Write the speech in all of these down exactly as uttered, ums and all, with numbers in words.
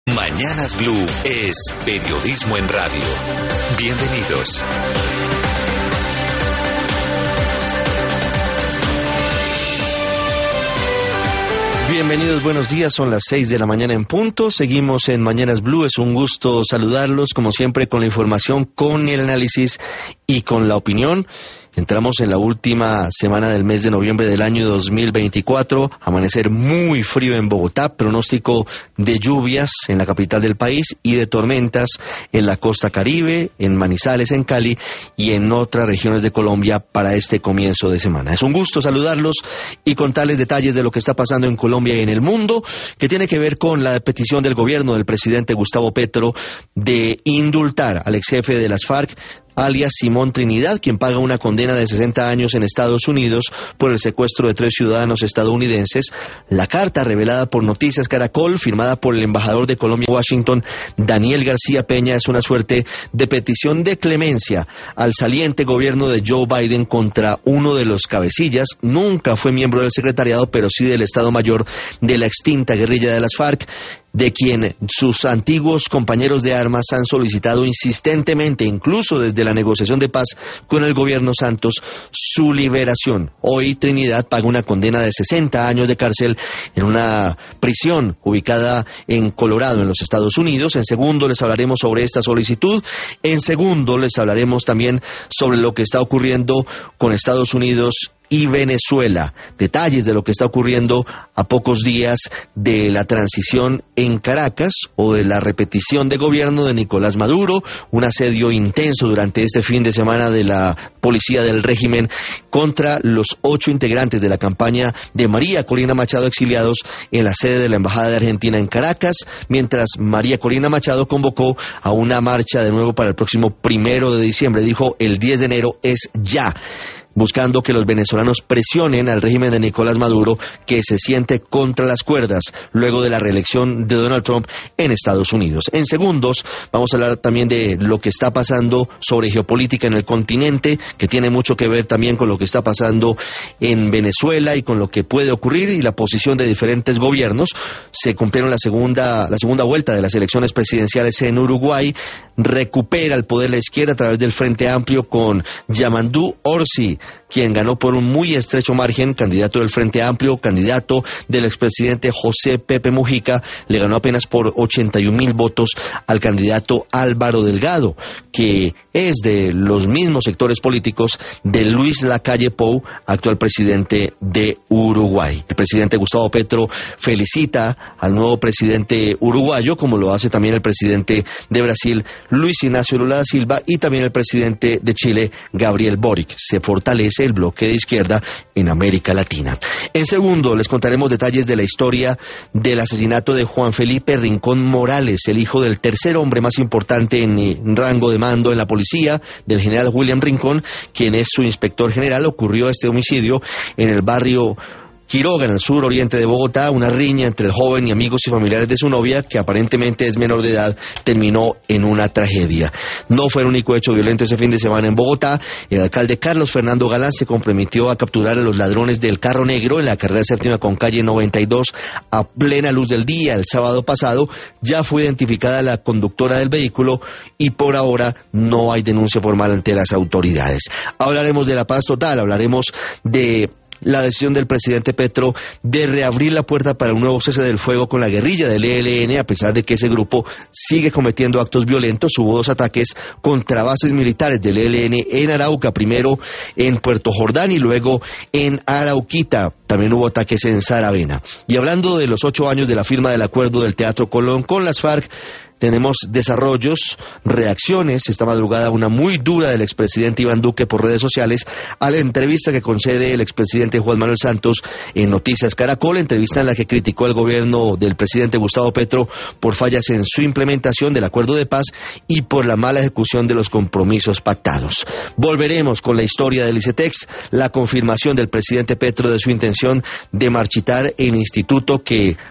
Mañanas Blue es periodismo en radio. Bienvenidos. Bienvenidos, buenos días, son las seis de la mañana en punto, seguimos en Mañanas Blue, es un gusto saludarlos, como siempre con la información, con el análisis y con la opinión. Entramos en la última semana del mes de noviembre del año dos mil veinticuatro, amanecer muy frío en Bogotá, pronóstico de lluvias en la capital del país y de tormentas en la costa Caribe, en Manizales, en Cali y en otras regiones de Colombia para este comienzo de semana. Es un gusto saludarlos y contarles detalles de lo que está pasando en Colombia y en el mundo, que tiene que ver con la petición del gobierno del presidente Gustavo Petro de indultar al ex jefe de las FARC, alias Simón Trinidad, quien paga una condena de sesenta años en Estados Unidos por el secuestro de tres ciudadanos estadounidenses. La carta revelada por Noticias Caracol, firmada por el embajador de Colombia en Washington, Daniel García Peña, es una suerte de petición de clemencia al saliente gobierno de Joe Biden contra uno de los cabecillas. Nunca fue miembro del secretariado, pero sí del Estado Mayor de la extinta guerrilla de las FARC, de quien sus antiguos compañeros de armas han solicitado insistentemente, incluso desde la negociación de paz con el gobierno Santos, su liberación. Hoy Trinidad paga una condena de sesenta años de cárcel en una prisión ubicada en Colorado, en los Estados Unidos. En segundo les hablaremos sobre esta solicitud. En segundo les hablaremos también sobre lo que está ocurriendo con Estados Unidos y Venezuela, detalles de lo que está ocurriendo a pocos días de la transición en Caracas o de la repetición de gobierno de Nicolás Maduro, un asedio intenso durante este fin de semana de la policía del régimen contra los ocho integrantes de la campaña de María Corina Machado exiliados en la sede de la Embajada de Argentina en Caracas, mientras María Corina Machado convocó a una marcha de nuevo para el próximo primero de diciembre, dijo el diez de enero es ya, buscando que los venezolanos presionen al régimen de Nicolás Maduro, que se siente contra las cuerdas luego de la reelección de Donald Trump en Estados Unidos. En segundos vamos a hablar también de lo que está pasando sobre geopolítica en el continente, que tiene mucho que ver también con lo que está pasando en Venezuela y con lo que puede ocurrir y la posición de diferentes gobiernos. Se cumplieron la segunda, la segunda vuelta de las elecciones presidenciales en Uruguay. Recupera el poder la izquierda a través del Frente Amplio con Yamandú Orsi, quien ganó por un muy estrecho margen, candidato del Frente Amplio, candidato del expresidente José Pepe Mujica, le ganó apenas por ochenta y un mil votos al candidato Álvaro Delgado, que es de los mismos sectores políticos de Luis Lacalle Pou, actual presidente de Uruguay. El presidente Gustavo Petro felicita al nuevo presidente uruguayo, como lo hace también el presidente de Brasil, Luis Ignacio Lula da Silva, y también el presidente de Chile, Gabriel Boric. Se fortalece el bloque de izquierda en América Latina. En segundo, les contaremos detalles de la historia del asesinato de Juan Felipe Rincón Morales, el hijo del tercer hombre más importante en rango de mando en la policía, del general William Rincón, quien es su inspector general. Ocurrió este homicidio en el barrio Quiroga, en el sur oriente de Bogotá. Una riña entre el joven y amigos y familiares de su novia, que aparentemente es menor de edad, terminó en una tragedia. No fue el único hecho violento ese fin de semana en Bogotá. El alcalde Carlos Fernando Galán se comprometió a capturar a los ladrones del carro negro en la carrera séptima con calle noventa y dos a plena luz del día. El sábado pasado ya fue identificada la conductora del vehículo y por ahora no hay denuncia formal ante las autoridades. Hablaremos de la paz total, hablaremos de la decisión del presidente Petro de reabrir la puerta para un nuevo cese del fuego con la guerrilla del E L N, a pesar de que ese grupo sigue cometiendo actos violentos. Hubo dos ataques contra bases militares del E L N en Arauca, primero en Puerto Jordán y luego en Arauquita. También hubo ataques en Saravena. Y hablando de los ocho años de la firma del acuerdo del Teatro Colón con las FARC, tenemos desarrollos, reacciones. Esta madrugada una muy dura del expresidente Iván Duque por redes sociales a la entrevista que concede el expresidente Juan Manuel Santos en Noticias Caracol, entrevista en la que criticó al gobierno del presidente Gustavo Petro por fallas en su implementación del acuerdo de paz y por la mala ejecución de los compromisos pactados. Volveremos con la historia del ICETEX, la confirmación del presidente Petro de su intención de marchitar el instituto que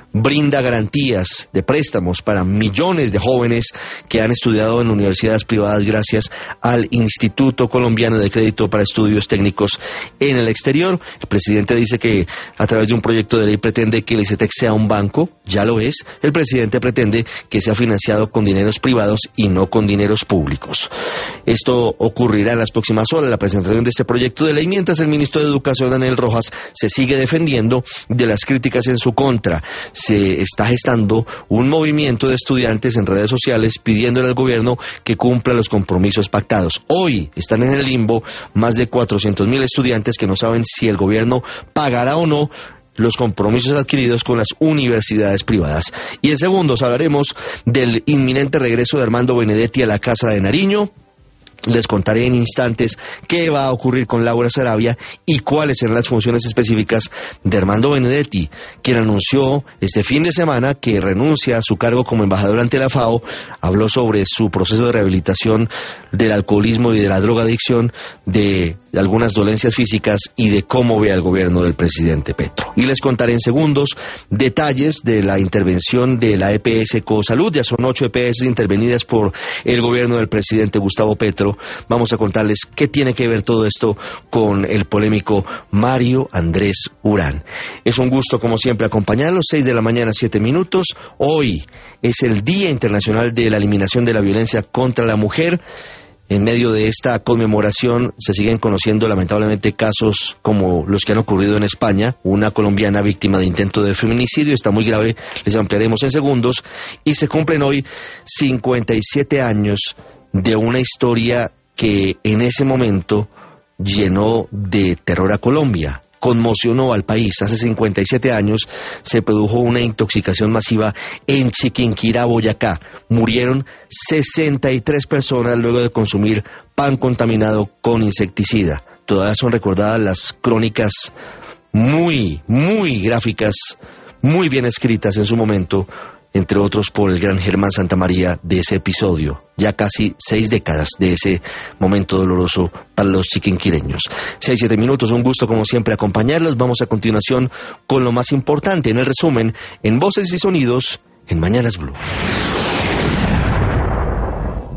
brinda garantías de préstamos para millones de jóvenes que han estudiado en universidades privadas gracias al Instituto Colombiano de Crédito para Estudios Técnicos en el exterior. El presidente dice que a través de un proyecto de ley pretende que el ICETEX sea un banco, ya lo es. El presidente pretende que sea financiado con dineros privados y no con dineros públicos. Esto ocurrirá en las próximas horas, la presentación de este proyecto de ley, mientras el ministro de Educación, Daniel Rojas, se sigue defendiendo de las críticas en su contra. Se está gestando un movimiento de estudiantes en redes sociales pidiéndole al gobierno que cumpla los compromisos pactados. Hoy están en el limbo más de cuatrocientos mil estudiantes que no saben si el gobierno pagará o no los compromisos adquiridos con las universidades privadas. Y en segundos hablaremos del inminente regreso de Armando Benedetti a la Casa de Nariño. Les contaré en instantes qué va a ocurrir con Laura Sarabia y cuáles serán las funciones específicas de Armando Benedetti, quien anunció este fin de semana que renuncia a su cargo como embajador ante la FAO. Habló sobre su proceso de rehabilitación del alcoholismo y de la drogadicción, de algunas dolencias físicas y de cómo ve al gobierno del presidente Petro. Y les contaré en segundos detalles de la intervención de la E P S Cosalud. Ya son ocho E P S intervenidas por el gobierno del presidente Gustavo Petro. Vamos a contarles qué tiene que ver todo esto con el polémico Mario Andrés Urán. Es un gusto, como siempre, acompañarlos. Seis de la mañana, siete minutos. Hoy es el Día Internacional de la Eliminación de la Violencia contra la Mujer. En medio de esta conmemoración se siguen conociendo lamentablemente casos como los que han ocurrido en España. Una colombiana víctima de intento de feminicidio, está muy grave, les ampliaremos en segundos. Y se cumplen hoy cincuenta y siete años de una historia que en ese momento llenó de terror a Colombia, conmocionó al país. Hace cincuenta y siete años se produjo una intoxicación masiva en Chiquinquirá, Boyacá. Murieron sesenta y tres personas luego de consumir pan contaminado con insecticida. Todavía son recordadas las crónicas muy, muy gráficas, muy bien escritas en su momento, entre otros por el gran Germán Santamaría, de ese episodio, ya casi seis décadas de ese momento doloroso para los chiquinquireños. Seis, siete minutos, un gusto como siempre acompañarlos. Vamos a continuación con lo más importante en el resumen, en Voces y Sonidos, en Mañanas Blue.